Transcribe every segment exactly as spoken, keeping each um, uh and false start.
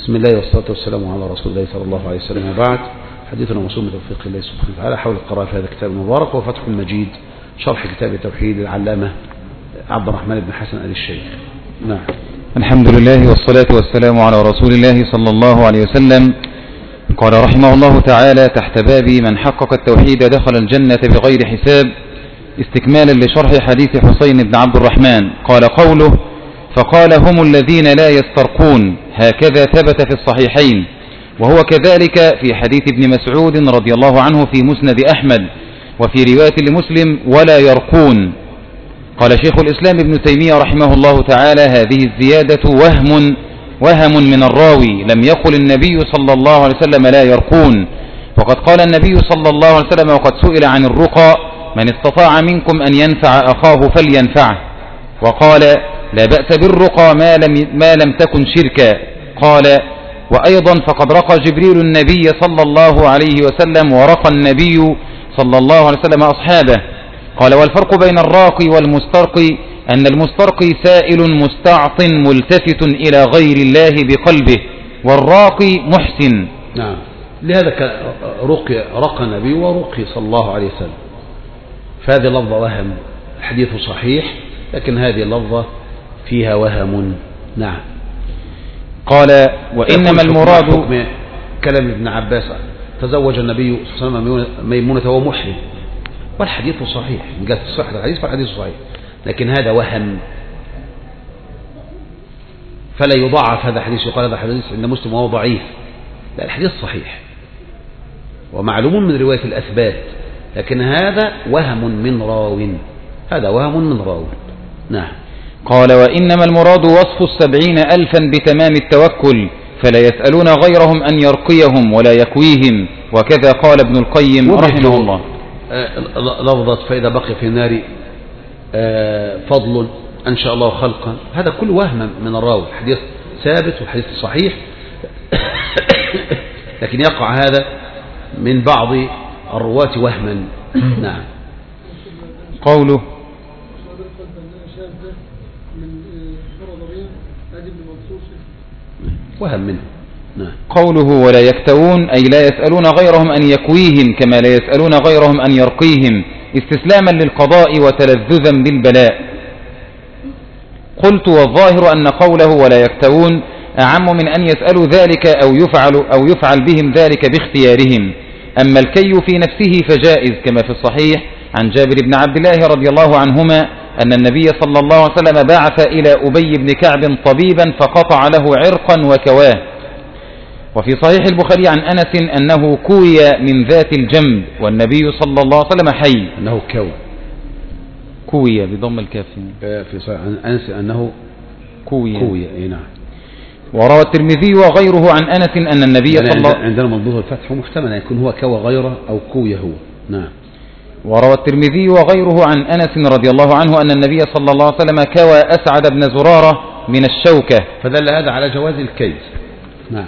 بسم الله والصلاة والسلام على رسول الله صلى الله عليه وسلم. وبعد، حديثنا موصول بتوفيق الله سبحانه وتعالى حول القراءة في هذا الكتاب المبارك وفتح المجيد شرح كتاب التوحيد العلامة عبد الرحمن بن حسن آل الشيخ. نعم. الحمد لله والصلاة والسلام على رسول الله صلى الله عليه وسلم. قال رحمه الله تعالى تحت باب من حقق التوحيد دخل الجنة بغير حساب، استكمالا لشرح حديث حسين بن عبد الرحمن. قال قوله: فقال هم الذين لا يسترقون، هكذا ثبت في الصحيحين، وهو كذلك في حديث ابن مسعود رضي الله عنه في مسند أحمد، وفي رواية لمسلم: ولا يرقون. قال شيخ الإسلام ابن تيمية رحمه الله تعالى: هذه الزيادة وهم وهم من الراوي، لم يقل النبي صلى الله عليه وسلم لا يرقون، وقد قال النبي صلى الله عليه وسلم وقد سئل عن الرقى: من استطاع منكم أن ينفع أخاه فلينفعه. وقال: لا بأس بالرقى ما لم, ما لم تكن شركا. قال: وأيضا فقد رقى جبريل النبي صلى الله عليه وسلم ورقى النبي صلى الله عليه وسلم أصحابه. قال: والفرق بين الراقي والمسترقي أن المسترقي سائل مستعط ملتفت إلى غير الله بقلبه، والراقي محسن. نعم. لهذا رقي رقى النبي ورقي صلى الله عليه وسلم، فهذه لفظة وهم، الحديث صحيح لكن هذه اللفظة فيها وهم. نعم. قال: وإنما المراد كلام ابن عباس: تزوج النبي صلى الله عليه وسلم ميمونة وهو محرم، والحديث صحيح من جهة صحة الحديث، فالحديث صحيح، لكن هذا وهم، فلا يضاعف هذا الحديث يقال هذا حديث عند مسلم وهو ضعيف. لا، الحديث صحيح ومعلوم من رواية الأثبات، لكن هذا وهم من راو، هذا وهم من راو. نعم. قال: وإنما المراد وصف السبعين ألفا بتمام التوكل، فلا يسألون غيرهم أن يرقيهم ولا يكويهم، وكذا قال ابن القيم رحمه الله. لفظة: فإذا بقي في النار فضل أنشأ الله خلقا، هذا كل وهم من الراوي، الحديث ثابت والحديث صحيح لكن يقع هذا من بعض الرواة وهما. نعم. قوله: وهم منه. نعم. قوله: ولا يكتوون، أي لا يسألون غيرهم أن يكويهم كما لا يسألون غيرهم أن يرقيهم، استسلاما للقضاء وتلذذا بالبلاء. قلت: والظاهر أن قوله ولا يكتوون أعم من أن يسألوا ذلك أو يفعل, أو يفعل بهم ذلك باختيارهم. أما الكي في نفسه فجائز، كما في الصحيح عن جابر بن عبد الله رضي الله عنهما أن النبي صلى الله عليه وسلم بعث إلى أبي بن كعب طبيبا فقطع له عرقا وكواه. وفي صحيح البخاري عن أنس أنه كوي من ذات الجنب والنبي صلى الله عليه وسلم حي. أنه كوي كوي بضم الكاف. في صحيح عن أنس أنه كوي كوي. نعم. وروى الترمذي وغيره عن أنس أن النبي صلى الله عليه وسلم، عندنا مضبوط الفتح محتمل أن يكون هو كوى غيره أو كوي هو. نعم. وروى الترمذي وغيره عن أنس رضي الله عنه أن النبي صلى الله عليه وسلم كوى أسعد بن زرارة من الشوكة، فدل هذا على جواز الكيس. نعم.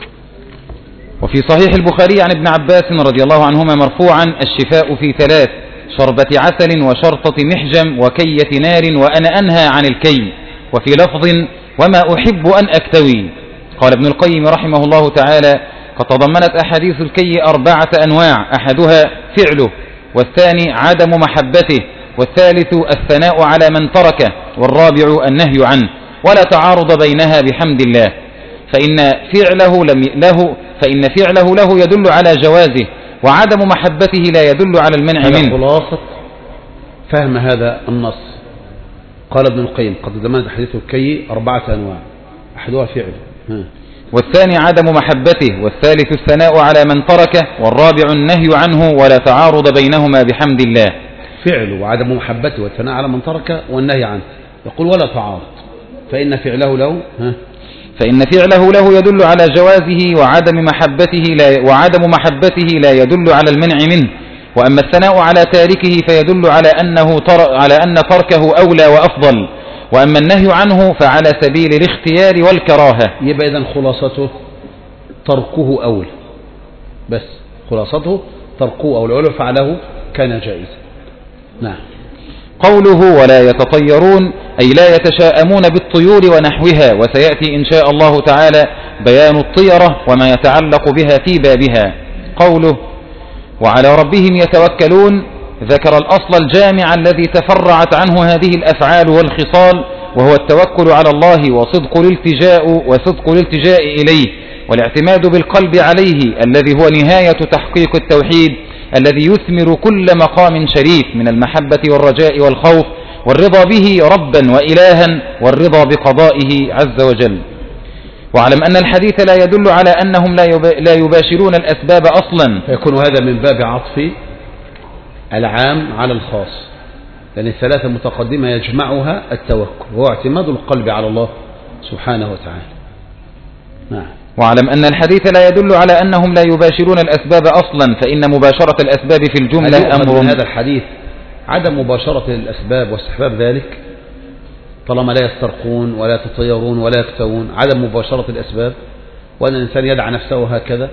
وفي صحيح البخاري عن ابن عباس رضي الله عنهما مرفوعا: الشفاء في ثلاث: شربة عسل وشرطة محجم وكية نار، وأنا أنهى عن الكي. وفي لفظ: وما أحب أن أكتوي. قال ابن القيم رحمه الله تعالى: قد تضمنت أحاديث الكي أربعة أنواع: أحدها فعله، والثاني عدم محبته، والثالث الثناء على من تركه، والرابع النهي عنه، ولا تعارض بينها بحمد الله، فإن فعله لم له فإن فعله له يدل على جوازه، وعدم محبته لا يدل على المنع منه. خلاصة فهم هذا النص. قال ابن القيم: قد تضمنت حديث الكي أربعة أنواع: أحدها فعله، والثاني عدم محبته، والثالث الثناء على من تركه، والرابع النهي عنه، ولا تعارض بينهما بحمد الله. فعله وعدم محبته والثناء على من تركه والنهي عنه، يقول ولا تعارض، فإن فعله له ها فإن فعله له يدل على جوازه، وعدم محبته لا وعدم محبته لا يدل على المنع منه. وأما الثناء على تاركه فيدل على أنه تر... على أن تركه أولى وأفضل، وأما النهي عنه فعلى سبيل الاختيار والكراهة. يبقى إذن خلاصته تركه أولى، بس خلاصته تركه أولى، ولو فعله كان جائزا. نعم. قوله: ولا يتطيرون، أي لا يتشاءمون بالطيور ونحوها، وسيأتي إن شاء الله تعالى بيان الطيرة وما يتعلق بها في بابها. قوله وعلى ربهم يتوكلون ذكر الأصل الجامع الذي تفرعت عنه هذه الأفعال والخصال، وهو التوكل على الله وصدق الالتجاء وصدق الالتجاء إليه والاعتماد بالقلب عليه، الذي هو نهاية تحقيق التوحيد الذي يثمر كل مقام شريف من المحبة والرجاء والخوف والرضا به ربا وإلها والرضا بقضائه عز وجل. واعلم أن الحديث لا يدل على أنهم لا يباشرون الأسباب أصلا، فيكون هذا من باب عطف العام على الخاص، لأن الثلاثة المتقدمة يجمعها التوكل وهو اعتماد القلب على الله سبحانه وتعالى. نعم. واعلم أن الحديث لا يدل على أنهم لا يباشرون الأسباب أصلا، فإن مباشرة الأسباب في الجملة أمر. من هذا الحديث عدم مباشرة الأسباب واستحباب ذلك، طالما لا يسترقون ولا يتطيرون ولا يكتوون، عدم مباشرة الأسباب، وأن الإنسان يدعى نفسه هكذا،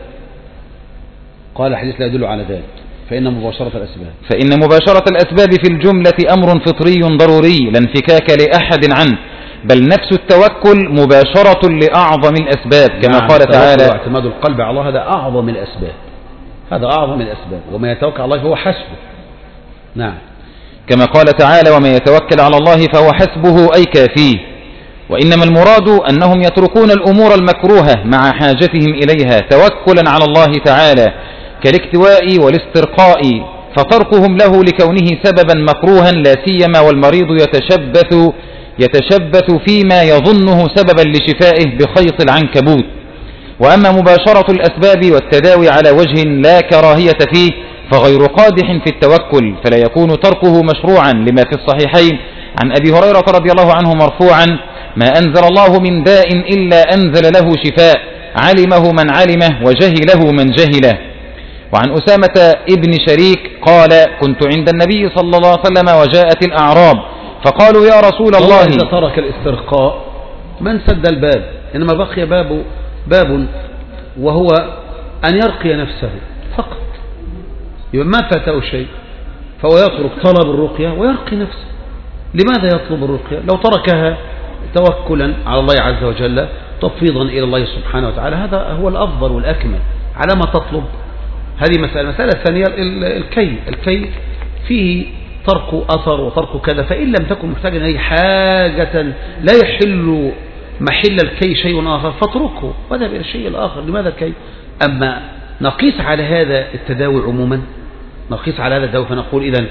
قال الحديث لا يدل على ذلك، فإن مباشرة الأسباب فإن مباشرة الأسباب في الجملة أمر فطري ضروري لا انفكاك لأحد عنه، بل نفس التوكل مباشرة لأعظم الأسباب كما نعم. قال تعالى اعتماد القلب على الله هذا أعظم الأسباب، هذا أعظم الأسباب، وما يتوكل على الله فهو حسبه. نعم. كما قال تعالى ومن يتوكل على الله فهو حسبه أي كافيه. وإنما المراد أنهم يتركون الأمور المكروهة مع حاجتهم إليها توكلا على الله تعالى كالاكتواء والاسترقاء، فتركهم له لكونه سببا مكروها، لا سيما والمريض يتشبث يتشبث فيما يظنه سببا لشفائه بخيط العنكبوت. وأما مباشرة الأسباب والتداوي على وجه لا كراهية فيه فغير قادح في التوكل، فلا يكون تركه مشروعا، لما في الصحيحين عن أبي هريرة رضي الله عنه مرفوعا ما أنزل الله من داء إلا أنزل له شفاء، علمه من علمه وجهله من جهله. وعن أسامة ابن شريك قال كنت عند النبي صلى الله عليه وسلم وجاءت الأعراب فقالوا يا رسول الله. إذا ترك الاسترقاء من سد الباب، إنما بقي باب باب وهو أن يرقي نفسه فقط، يبقى ما فاته شيء، فهو يترك طلب الرقية ويرقي نفسه. لماذا يطلب الرقية؟ لو تركها توكلا على الله عز وجل تفويضا إلى الله سبحانه وتعالى، هذا هو الأفضل والأكمل. على ما تطلب هذه مسألة. المسألة الثانية الكي الكي فيه ترك أثر وترك كذا، فإن لم تكن محتاجا إليه حاجة لا يحل محل الكي شيء آخر فاتركه وذهب إلى الشيء الآخر. لماذا الكي؟ أما نقيس على هذا التداوي عموما، نقيس على هذا التداوي فنقول إذن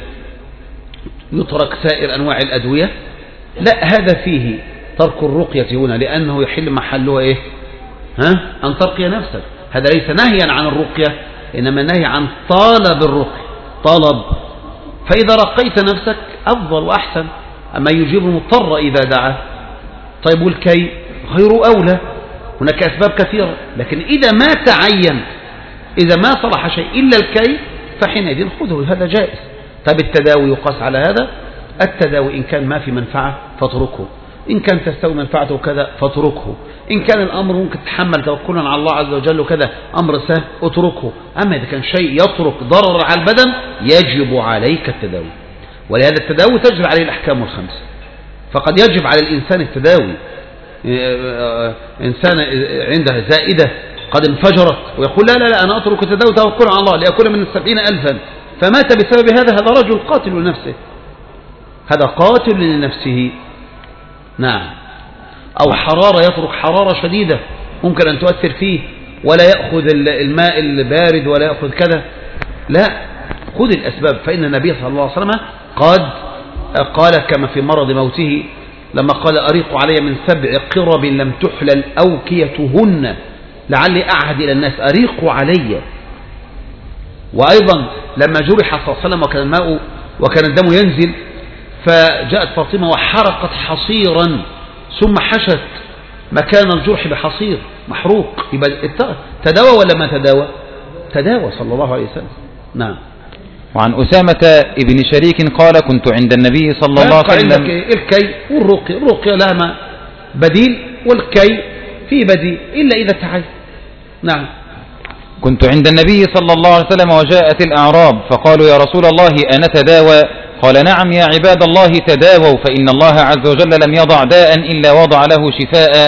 يترك سائر أنواع الأدوية، لا، هذا فيه ترك الرقية هنا لأنه يحل محله إيه؟ ها؟ أن ترقي نفسك. هذا ليس نهيا عن الرقية، إنما نهي عن طالب الرقية، طلب. فإذا رقيت نفسك أفضل وأحسن، أما يجيب المضطر إذا دعا. طيب والكي غير أولى، هناك أسباب كثيرة، لكن إذا ما تعين، إذا ما صلح شيء إلا الكي فحينئذ خذه، هذا جائز. طيب التداوي يقاس على هذا. التداوي إن كان ما في منفعة فاتركه، إن كان تستوي منفعته كذا فاتركه، إن كان الأمر ممكن تحمل توكلا على الله عز وجل وكذا أمر سهل اتركه. أما إذا كان شيء يترك ضرر على البدن يجب عليك التداوي، ولهذا التداوي تجري عليه الأحكام الخمسة. فقد يجب على الإنسان التداوي، إنسان عنده زائدة قد انفجرت ويقول لا لا لا أنا أترك التداوي توكلا على الله ليأكل من السبعين ألفا فمات بسبب هذا، هذا رجل قاتل لنفسه، هذا قاتل لنفسه. نعم. أو حرارة، يترك حرارة شديدة ممكن أن تؤثر فيه ولا يأخذ الماء البارد ولا يأخذ كذا، لا، خذ الأسباب. فإن النبي صلى الله عليه وسلم قد قال كما في مرض موته لما قال أريق علي من سبع قرب لم تحلل أوكيتهن لعلي أعهد إلى الناس، أريق علي. وأيضا لما جرح صلى الله عليه وسلم وكان الماء وكان الدم ينزل فجاءت فاطمة وحرقت حصيرا ثم حشت مكان الجرح بحصير محروق، يبقى تداوى ولا ما تداوى؟ تداوى صلى الله عليه وسلم. نعم. وعن أسامة ابن شريك قال كنت عند النبي صلى الله عليه وسلم. الكي والرقية، الرقية لها بديل والكي فيه بديل إلا إذا تعين. نعم. كنت عند النبي صلى الله عليه وسلم وجاءت الأعراب فقالوا يا رسول الله أنا تداوى؟ قال نعم يا عباد الله تداووا، فإن الله عز وجل لم يضع داء إلا وضع له شفاء،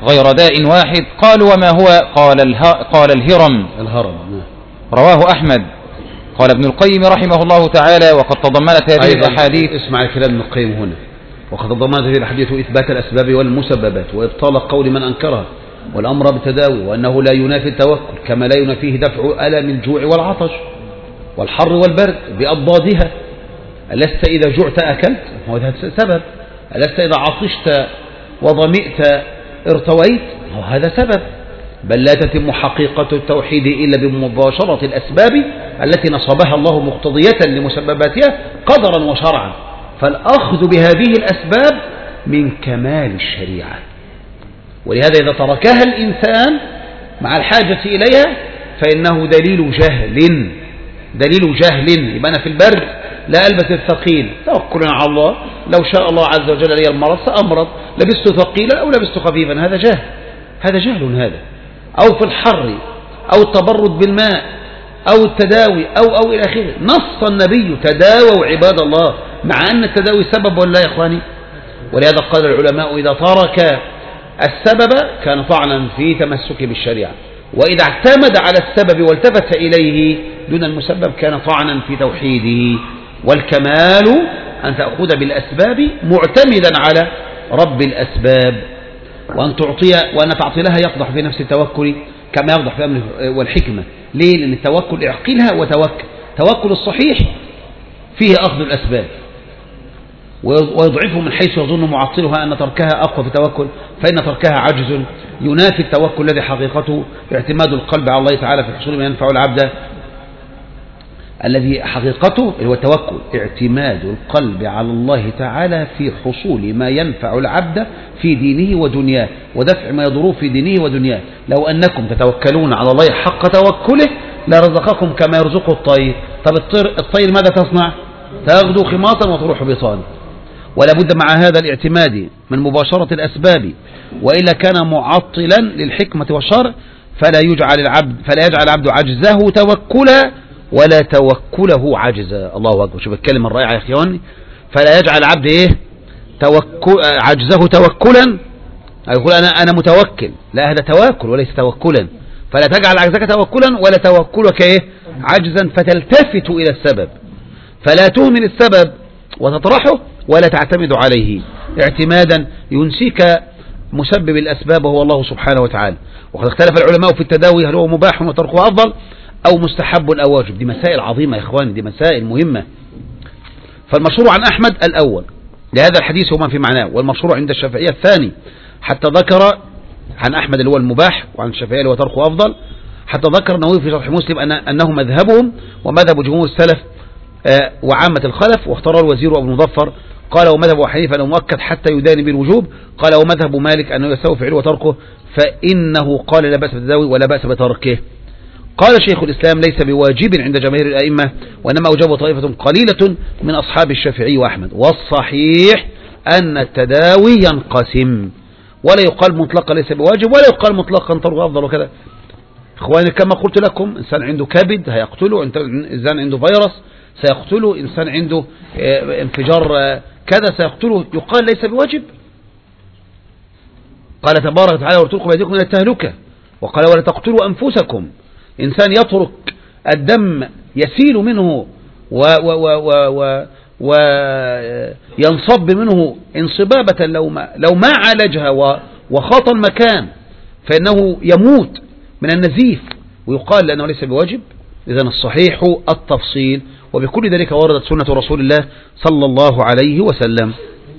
غير داء واحد. قالوا وما هو؟ قال, اله... قال الهرم. الهرم. رواه أحمد. قال ابن القيم رحمه الله تعالى وقد تضمنت هذه الأحاديث. اسمع الكلام ابن القيم هنا. وقد تضمنت هذه الأحاديث إثبات الأسباب والمسببات وإبطال قول من أنكرها والأمر بالتداوي، وأنه لا ينافي التوكل كما لا ينافيه دفع ألم الجوع والعطش والحر والبرد بأضدادها. ألست إذا جعت أكلت؟ هو هذا سبب. ألست إذا عطشت وظمئت ارتويت؟ هو هذا سبب. بل لا تتم حقيقة التوحيد إلا بمباشرة الأسباب التي نصبها الله مقتضية لمسبباتها قدرا وشرعا. فالأخذ بهذه الأسباب من كمال الشريعة. ولهذا إذا تركها الإنسان مع الحاجة إليها فإنه دليل جهل. دليل جهل. يبقى أنا في البرد لا ألبس الثقيل توكلا على الله، لو شاء الله عز وجل لي المرض سأمرض، لبست ثقيلا أو لبست خفيفا. هذا جهل. هذا جهل هذا. أو في الحر أو التبرد بالماء أو التداوي أو أو إلى آخره. نص النبي تداووا عباد الله، مع أن التداوي سبب ولا يا إخواني؟ ولهذا قال العلماء إذا ترك السبب كان طعنا في تمسك بالشريعة، وإذا اعتمد على السبب والتفت إليه دون المسبب كان طعنا في توحيده. والكمال أن تأخذ بالأسباب معتمدا على رب الأسباب، وأن تعطي وأن تعطي لها يقضح في نفس التوكل كما يقضح في أمر والحكمة. ليه؟ لأن التوكل اعقلها وتوكل. توكل الصحيح فيه أخذ الأسباب، ويضعفه من حيث يظن معطلها أن تركها أقوى في التوكل، فإن تركها عجز ينافي التوكل الذي حقيقته اعتماد القلب على الله تعالى في حصول ما ينفع العبد، الذي حقيقته هو التوكل اعتماد القلب على الله تعالى في حصول ما ينفع العبد في دينه ودنياه ودفع ما يضره في دينه ودنياه. لو أنكم تتوكلون على الله حق توكله لرزقكم كما يرزق الطير. طب الطير, الطير ماذا تصنع؟ تغدو خماطا وتروح بطانا. ولا بد مع هذا الاعتماد من مباشرة الأسباب، وإلا كان معطلا للحكمة والشرع، فلا يجعل العبد فلا يجعل العبد عجزه توكلا ولا توكله عجزا. الله أكبر. شوف الكلمة الرائعة يا إخواني. فلا يجعل العبد إيه؟ توكل عجزه توكلا، يقول أنا أنا متوكل. لا، هذا توكل وليس توكلا. فلا تجعل عجزك توكلا ولا توكلك إيه؟ عجزا، فتلتفت إلى السبب، فلا تهمل السبب وتطرحه ولا تعتمد عليه اعتمادا ينسيك مسبب الأسباب وهو الله سبحانه وتعالى. وقد اختلف العلماء في التداوي هل هو مباح وتركه أفضل أو مستحب أو واجب. دي مسائل عظيمة يا إخواني، دي مسائل مهمة. فالمشهور عن أحمد الأول لهذا الحديث هو ما في معناه، والمشهور عند الشافعية الثاني، حتى ذكر عن أحمد اللي هو المباح وعن الشافعية اللي هو تركه أفضل، حتى ذكر النووي في شرح مسلم أن أنه مذهبهم ومذهب جمهور السلف وعامة الخلف. واختار الوزير أبو المظفر قال ومذهب أبو حنيفة أنه مؤكد حتى يدان بالوجوب. قال ومذهب مالك أنه يستوي فعله وتركه، فإنه قال لا بأس بالتداوي ولا بأس بتركه. قال شيخ الإسلام ليس بواجب عند جماهير الأئمة، وإنما أوجبه طائفة قليلة من أصحاب الشافعي وأحمد. والصحيح أن التداوي ينقسم، ولا يقال مطلقا ليس بواجب ولا يقال مطلقا تركه أفضل وكذا. إخواني كما قلت لكم، إنسان عنده كبد هيقتله، إنسان عنده فيروس سيقتله، إنسان عنده انفجار كذا سيقتله، يقال ليس بواجب. قال تبارك وتعالى وارتلقوا بأيديكم من التهلكة، وقال ولا تقتلوا أنفسكم. إنسان يترك الدم يسيل منه وينصب منه انصبابة لو ما, لو ما عالجها وخاط المكان فإنه يموت من النزيف، ويقال لأنه ليس بواجب. إذن الصحيح التفصيل، وبكل ذلك وردت سنة رسول الله صلى الله عليه وسلم.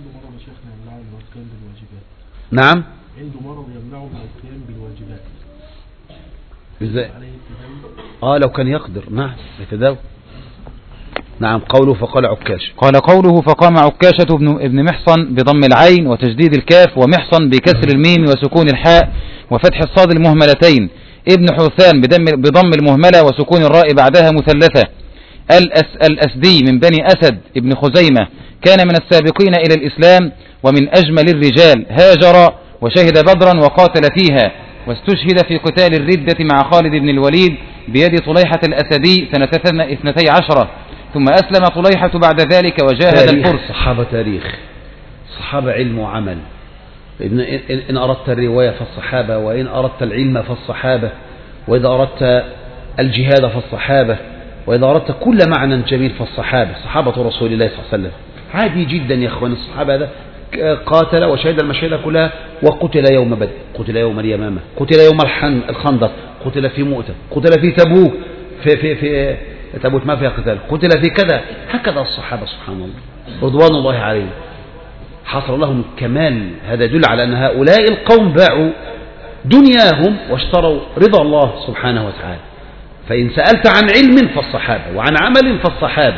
نعم، عنده مرض يمنعه من القيام بالواجبات. ازاي؟ اه لو كان يقدر نعم يتداوى. نعم. قوله فقال عكاش. قال قوله فقام عكاشة ابن محصن بضم العين وتجديد الكاف، ومحصن بكسر الميم وسكون الحاء وفتح الصاد المهملتين، ابن حوثان بضم المهملة وسكون الراء بعدها مثلثة، الأس الأسدي من بني أسد ابن خزيمة، كان من السابقين إلى الإسلام ومن أجمل الرجال، هاجر وشهد بدرا وقاتل فيها، واستشهد في قتال الردة مع خالد بن الوليد بيد طليحة الأسدي سنة اثنتي عشرة، ثم أسلم طليحة بعد ذلك وجاهد الفرس. صحابة تاريخ، صحابة علم وعمل، إن, إن أردت الرواية فالصحابة، وإن أردت العلم فالصحابة، وإذا أردت الجهاد فالصحابة، وإذا أردت كل معنى جميل فالصحابة، صحابة رسول الله صلى الله عليه وسلم. عادي جدا يا أخوان، الصحابة هذا قاتل وشهد المشاهد كلها، وقتل يوم بدر، قتل يوم اليمامة، قتل يوم الخندق، قتل في مؤتة، قتل في تبوك، في في في تبوك ما فيها قتال، قتل في كذا. هكذا الصحابة سبحان الله رضوان الله عليهم حصل لهم كمال. هذا يدل على أن هؤلاء القوم باعوا دنياهم واشتروا رضا الله سبحانه وتعالى. فإن سألت عن علم فالصحابة، وعن عمل فالصحابة.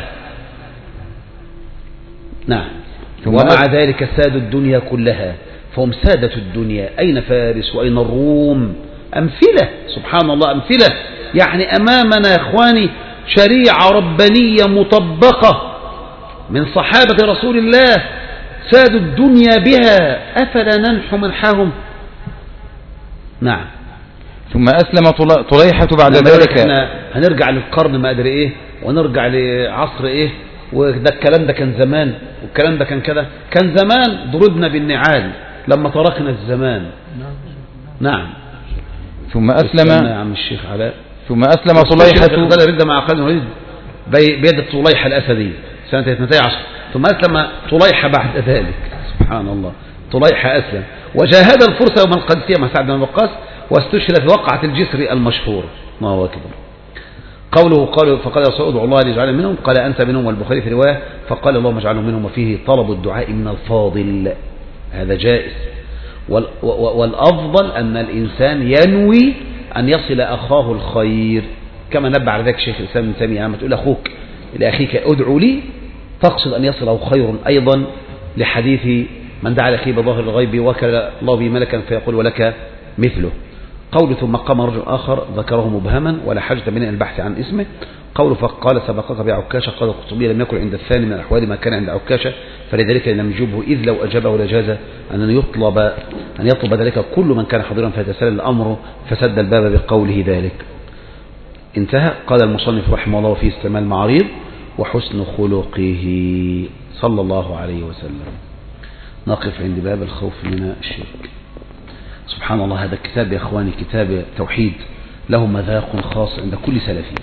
نعم. ومع ذلك سادوا الدنيا كلها، فهم سادة الدنيا. أين فارس وأين الروم؟ أمثلة سبحان الله، أمثلة. يعني أمامنا يا إخواني شريعة ربانية مطبقة من صحابة رسول الله، سادوا الدنيا بها، أفلا ننحو منحهم؟ نعم. ثم أسلم طليحة بعد ذلك. احنا هنرجع للقرن ما أدري إيه، ونرجع لعصر إيه، وده الكلام ده كان زمان، والكلام ده كان كذا. كان زمان ضربنا بالنعال لما تركنا الزمان. نعم. ثم أسلم يا عم الشيخ علاء. ثم أسلم طليحة رد مع خالد الوليد بيد طليحة الأسدي سنة اثنتي عشر. ثم أسلم طليحة بعد ذلك. سبحان الله، طليحة أسلم وجاهد الفرس يوم القادسية مع سعد بن وقاص، واستشهد في وقعة الجسر المشهور. ما هو أكبر. قوله قال فقال يا رسول ادعو الله ليجعلنا منهم، قال أنت منهم، والبخاري في رواية فقال اللهم اجعلهم منهم، وفيه طلب الدعاء من الفاضل، هذا جائز. والأفضل أن الإنسان ينوي أن يصل أخاه الخير، كما نبه على ذلك شيخ الإسلام ابن تيمية. عما تقول أخوك لأخيك ادعو لي، تقصد أن يصله خير أيضا، لحديث من دعا لأخيه بظاهر الغيب وكل الله به ملكا فيقول ولك مثله. قول ثم قام رجل آخر ذكره مبهما ولا حاجة من البحث عن اسمه. قول فقال سبقك بعكاشة، قال القطبية لم يكن عند الثاني من الأحوال ما كان عند عكاشة، فلذلك لم يجبه، إذ لو أجابه لجاز أن يطلب أن يطلب ذلك كل من كان حاضرا، فيتسلل الأمر فسد الباب بقوله ذلك. انتهى. قال المصنف رحمه الله في استعمال المعاريض وحسن خلقه صلى الله عليه وسلم. نقف عند باب الخوف من الشرك. سبحان الله، هذا الكتاب يا أخواني كتاب توحيد له مذاق خاص عند كل سلفي.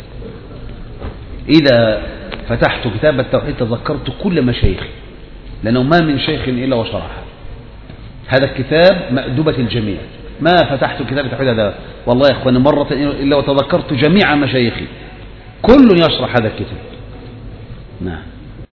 إذا فتحت كتاب التوحيد تذكرت كل مشايخي، لأنه ما من شيخ إلا وشرحه. هذا الكتاب مأدبة الجميع. ما فتحت كتاب التوحيد هذا والله يا أخواني مرة إلا وتذكرت جميع مشايخي، كل يشرح هذا الكتاب. نعم.